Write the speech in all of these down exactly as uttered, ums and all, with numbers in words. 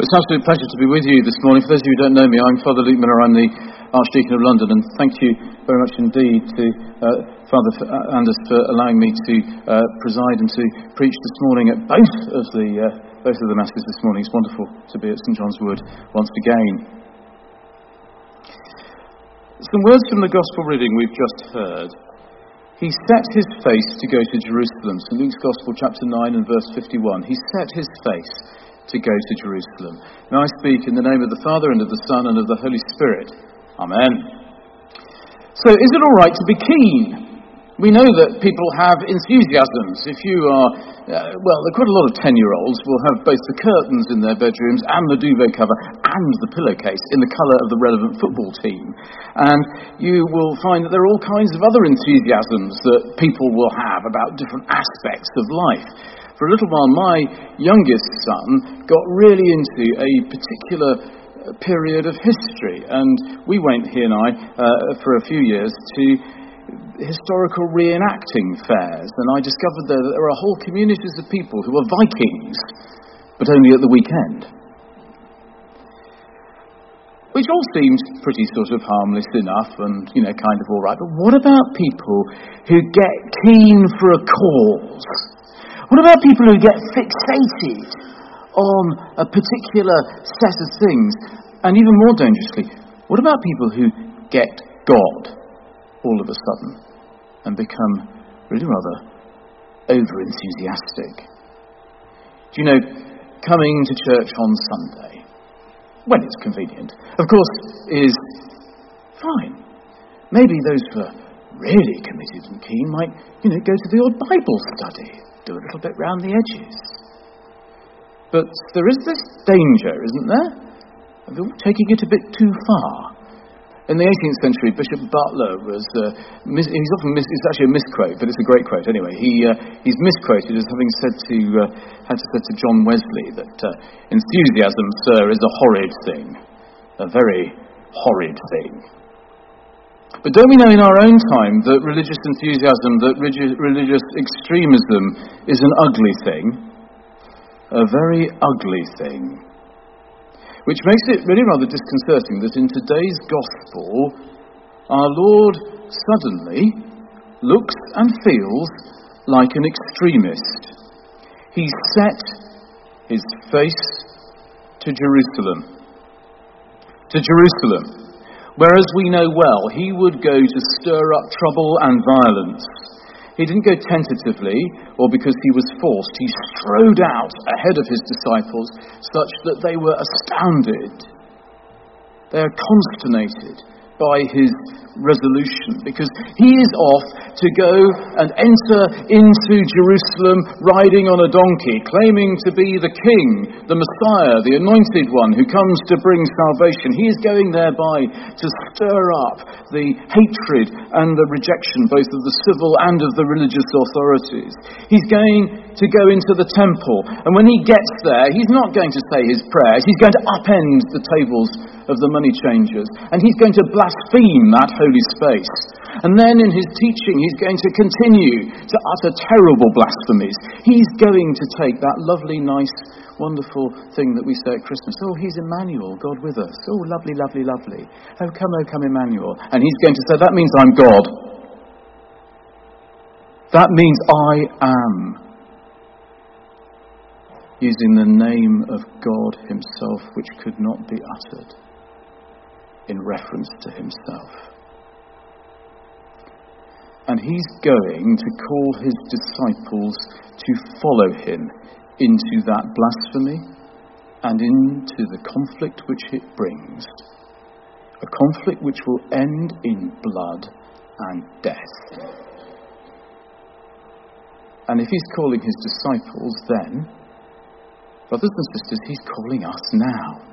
It's an absolute pleasure to be with you this morning. For those of you who don't know me, I'm Father Luke Miller. I'm the Archdeacon of London, and thank you very much indeed to uh, Father Anders for allowing me to uh, preside and to preach this morning at both of the uh, both of the masses this morning. It's wonderful to be at St John's Wood once again. Some words from the Gospel reading we've just heard. He set his face to go to Jerusalem. St Luke's Gospel, chapter nine and verse fifty-one. He set his face to go to Jerusalem. Now I speak in the name of the Father and of the Son and of the Holy Spirit. Amen. So is it all right to be keen? We know that people have enthusiasms. If you are, uh, well, quite a lot of ten-year-olds will have both the curtains in their bedrooms and the duvet cover and the pillowcase in the colour of the relevant football team. And you will find that there are all kinds of other enthusiasms that people will have about different aspects of life. For a little while, my youngest son got really into a particular period of history, and we went, he and I, uh, for a few years to historical reenacting fairs, and I discovered there that there are whole communities of people who are Vikings, but only at the weekend. Which all seemed pretty sort of harmless enough and, you know, kind of all right. But what about people who get keen for a cause? What about people who get fixated on a particular set of things? And even more dangerously, what about people who get God all of a sudden and become really rather over-enthusiastic? Do you know, coming to church on Sunday, when it's convenient, of course, is fine. Maybe those who are really committed and keen might, you know, go to the odd Bible study, do a little bit round the edges. But there is this danger, isn't there, of taking it a bit too far. In the eighteenth century, Bishop Butler was, uh, mis- he's often mis- it's actually a misquote, but it's a great quote anyway. He uh, he's misquoted as having said to uh, had to say to John Wesley that uh, enthusiasm, sir, is a horrid thing, a very horrid thing. But don't we know in our own time that religious enthusiasm, that regi- religious extremism is an ugly thing, a very ugly thing? Which makes it really rather disconcerting that in today's gospel, our Lord suddenly looks and feels like an extremist. He set his face to Jerusalem. To Jerusalem. Whereas we know well he would go to stir up trouble and violence. He didn't go tentatively or because he was forced. He strode out ahead of his disciples such that they were astounded. They are consternated by his resolution because he is off to go and enter into Jerusalem riding on a donkey, claiming to be the king, the Messiah, the anointed one who comes to bring salvation. He is going thereby to stir up the hatred and the rejection both of the civil and of the religious authorities. He's going to go into the temple, and when he gets there, he's not going to say his prayers. He's going to upend the tables of the money changers, and he's going to blaspheme that holy space. And then in his teaching, he's going to continue to utter terrible blasphemies. He's going to take that lovely, nice, wonderful thing that we say at Christmas. Oh, he's Emmanuel, God with us. Oh, lovely, lovely, lovely. Oh, come, oh, come, Emmanuel. And he's going to say, that means I'm God. That means I am. Using the name of God himself, which could not be uttered in reference to himself. And he's going to call his disciples to follow him into that blasphemy and into the conflict which it brings. A conflict which will end in blood and death. And if he's calling his disciples then, brothers and sisters, he's calling us now.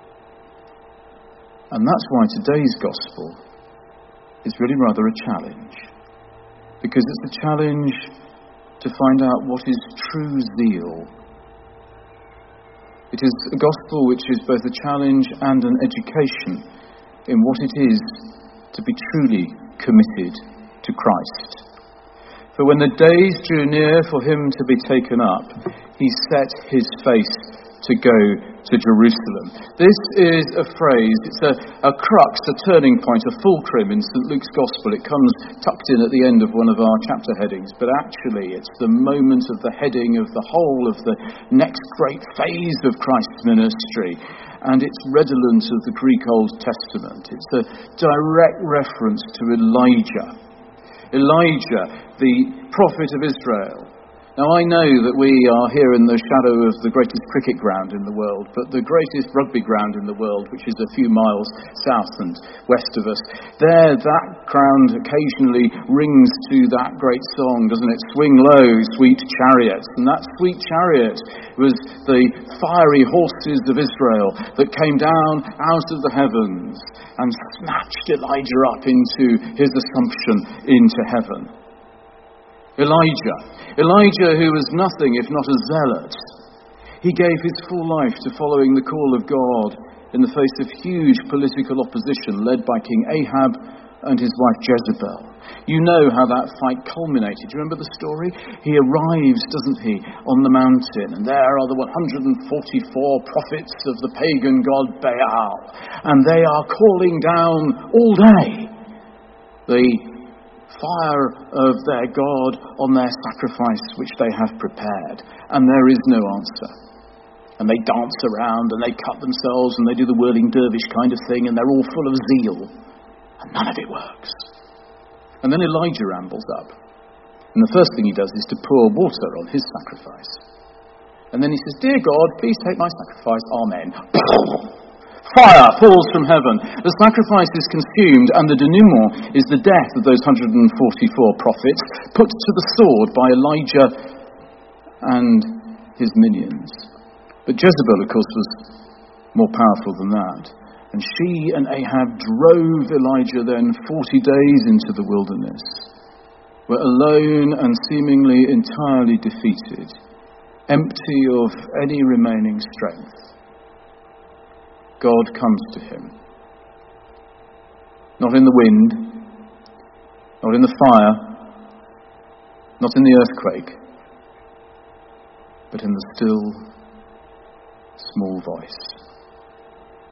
And that's why today's gospel is really rather a challenge. Because it's a challenge to find out what is true zeal. It is a gospel which is both a challenge and an education in what it is to be truly committed to Christ. For when the days drew near for him to be taken up, he set his face to go to Jerusalem. This is a phrase, it's a, a crux, a turning point, a fulcrum in Saint Luke's Gospel. It comes tucked in at the end of one of our chapter headings, but actually it's the moment of the heading of the whole of the next great phase of Christ's ministry. And it's redolent of the Greek Old Testament. It's a direct reference to Elijah. Elijah, the prophet of Israel. Now, I know that we are here in the shadow of the greatest cricket ground in the world, but the greatest rugby ground in the world, which is a few miles south and west of us, there, that ground occasionally rings to that great song, doesn't it? Swing low, sweet chariots. And that sweet chariot was the fiery horses of Israel that came down out of the heavens and snatched Elijah up into his assumption into heaven. Elijah, Elijah who was nothing if not a zealot, he gave his full life to following the call of God in the face of huge political opposition led by King Ahab and his wife Jezebel. You know how that fight culminated. Do you remember the story? He arrives, doesn't he, on the mountain, and there are the one hundred forty-four prophets of the pagan god Baal, and they are calling down all day the fire of their God on their sacrifice which they have prepared, and there is no answer. And they dance around and they cut themselves and they do the whirling dervish kind of thing, and they're all full of zeal, and none of it works. And then Elijah rambles up, and the first thing he does is to pour water on his sacrifice, and then he says, "Dear God, please take my sacrifice, amen." Fire falls from heaven. The sacrifice is consumed, and the denouement is the death of those one hundred forty-four prophets, put to the sword by Elijah and his minions. But Jezebel, of course, was more powerful than that. And she and Ahab drove Elijah then forty days into the wilderness, where alone and seemingly entirely defeated, empty of any remaining strength, God comes to him. Not in the wind, not in the fire, not in the earthquake, but in the still, small voice.